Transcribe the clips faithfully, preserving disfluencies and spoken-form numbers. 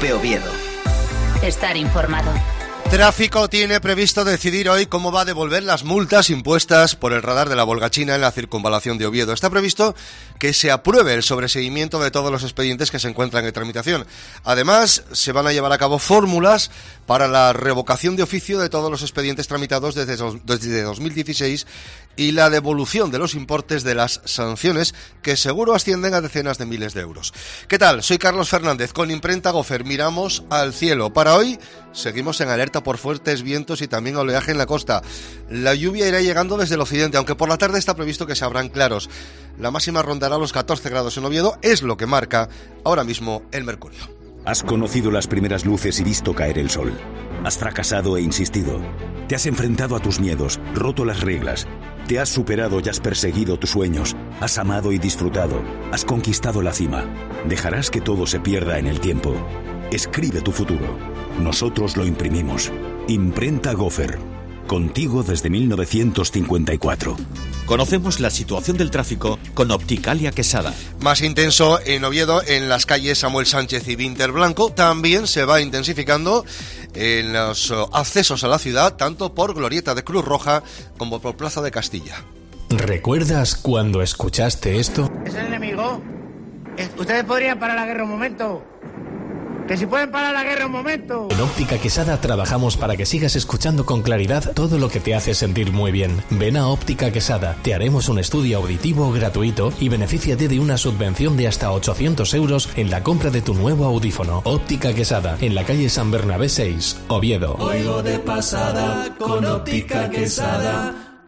COPE Oviedo. Estar informado. Tráfico tiene previsto decidir hoy cómo va a devolver las multas impuestas por el radar de la Volga-China en la circunvalación de Oviedo. Está previsto que se apruebe el sobreseguimiento de todos los expedientes que se encuentran en tramitación. Además, se van a llevar a cabo fórmulas para la revocación de oficio de todos los expedientes tramitados desde, desde dos mil dieciséis y la devolución de los importes de las sanciones, que seguro ascienden a decenas de miles de euros. ¿Qué tal? Soy Carlos Fernández, con Imprenta Gofer. Miramos al cielo. Para hoy seguimos en alerta por fuertes vientos y también oleaje en la costa. La lluvia irá llegando desde el occidente, aunque por la tarde está previsto que se abran claros. La máxima rondará los catorce grados en Oviedo, es lo que marca ahora mismo el mercurio. Has conocido las primeras luces y visto caer el sol. Has fracasado e insistido. Te has enfrentado a tus miedos, roto las reglas. Te has superado y has perseguido tus sueños. Has amado y disfrutado. Has conquistado la cima. Dejarás que todo se pierda en el tiempo. Escribe tu futuro. Nosotros lo imprimimos. Imprenta Gofer. Contigo desde mil novecientos cincuenta y cuatro. Conocemos la situación del tráfico con Opticalia Quesada. Más intenso en Oviedo, en las calles Samuel Sánchez y Vinter Blanco. También se va intensificando en los accesos a la ciudad, tanto por Glorieta de Cruz Roja como por Plaza de Castilla. ¿Recuerdas cuando escuchaste esto? ¿Es el enemigo? Ustedes podrían parar la guerra un momento. ¡Que si pueden parar la guerra un momento! En Óptica Quesada trabajamos para que sigas escuchando con claridad todo lo que te hace sentir muy bien. Ven a Óptica Quesada, te haremos un estudio auditivo gratuito y benefíciate de una subvención de hasta ochocientos euros en la compra de tu nuevo audífono. Óptica Quesada, en la calle San Bernabé seis, Oviedo. Oigo de pasada con Óptica Quesada.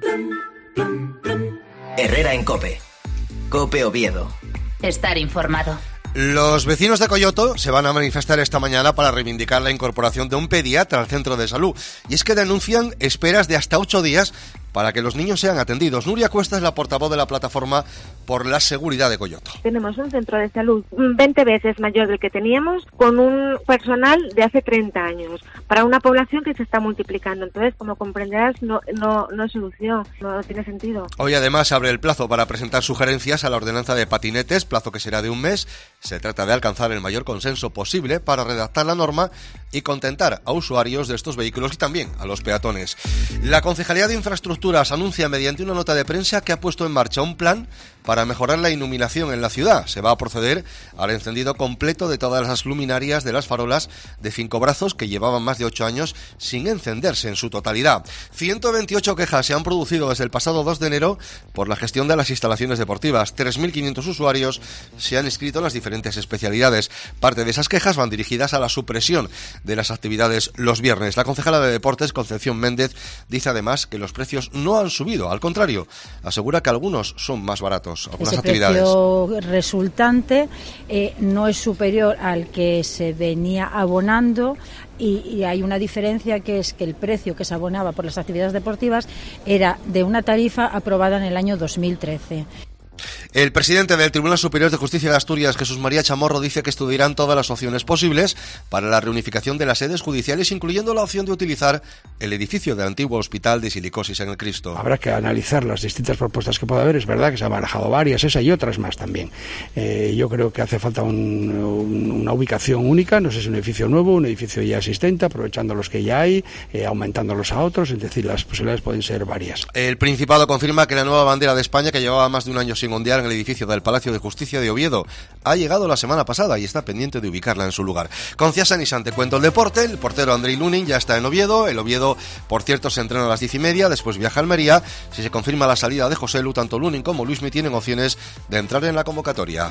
Herrera en COPE. COPE Oviedo. Estar informado. Los vecinos de Coyoto se van a manifestar esta mañana para reivindicar la incorporación de un pediatra al centro de salud. Y es que denuncian esperas de hasta ocho días para que los niños sean atendidos. Nuria Cuesta es la portavoz de la plataforma por la seguridad de Coyoto. Tenemos un centro de salud veinte veces mayor del que teníamos, con un personal de hace treinta años, para una población que se está multiplicando. Entonces, como comprenderás, no, no, no es solución, no tiene sentido. Hoy además abre el plazo para presentar sugerencias a la ordenanza de patinetes, plazo que será de un mes. Se trata de alcanzar el mayor consenso posible para redactar la norma y contentar a usuarios de estos vehículos y también a los peatones. La Concejalía de Infraestructuras anuncia mediante una nota de prensa que ha puesto en marcha un plan para mejorar la iluminación en la ciudad. Se va a proceder al encendido completo de todas las luminarias de las farolas de Cinco Brazos, que llevaban más de ocho años sin encenderse en su totalidad. ciento veintiocho quejas se han producido desde el pasado dos de enero por la gestión de las instalaciones deportivas. tres mil quinientos usuarios se han inscrito en las diferentes especialidades. Parte de esas quejas van dirigidas a la supresión de las actividades los viernes. La concejala de Deportes, Concepción Méndez, dice además que los precios no han subido, al contrario, asegura que algunos son más baratos. Algunas Ese actividades. precio resultante eh, no es superior al que se venía abonando y, y hay una diferencia, que es que el precio que se abonaba por las actividades deportivas era de una tarifa aprobada en el año dos mil trece. El presidente del Tribunal Superior de Justicia de Asturias, Jesús María Chamorro, dice que estudiarán todas las opciones posibles para la reunificación de las sedes judiciales, incluyendo la opción de utilizar el edificio del antiguo Hospital de Silicosis en el Cristo. Habrá que analizar las distintas propuestas que pueda haber. Es verdad que se han barajado varias, esa y otras más también. Eh, yo creo que hace falta un, un, una ubicación única, no sé si un edificio nuevo, un edificio ya existente, aprovechando los que ya hay, eh, aumentándolos a otros, es decir, las posibilidades pueden ser varias. El Principado confirma que la nueva bandera de España, que llevaba más de un año sin ondear en el edificio del Palacio de Justicia de Oviedo, ha llegado la semana pasada y está pendiente de ubicarla en su lugar. Con Ciasa Nissan te cuento el deporte. El portero Andrei Lunin ya está en Oviedo. El Oviedo, por cierto, se entrena a las diez y media, después viaja a Almería. Si se confirma la salida de José Lu, tanto Lunin como Luismi tienen opciones de entrar en la convocatoria.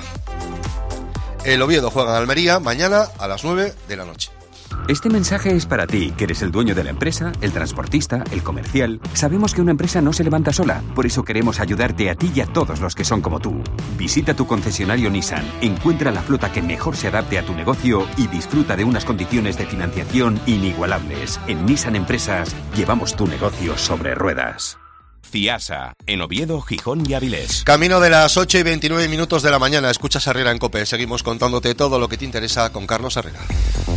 El Oviedo juega en Almería mañana a las nueve de la noche. Este mensaje es para ti, que eres el dueño de la empresa, el transportista, el comercial. Sabemos que una empresa no se levanta sola, por eso queremos ayudarte a ti y a todos los que son como tú. Visita tu concesionario Nissan, encuentra la flota que mejor se adapte a tu negocio y disfruta de unas condiciones de financiación inigualables. En Nissan Empresas llevamos tu negocio sobre ruedas. Ciasa, en Oviedo, Gijón y Avilés. Camino de las ocho y veintinueve minutos de la mañana. Escuchas Herrera en COPE. Seguimos contándote todo lo que te interesa con Carlos Herrera.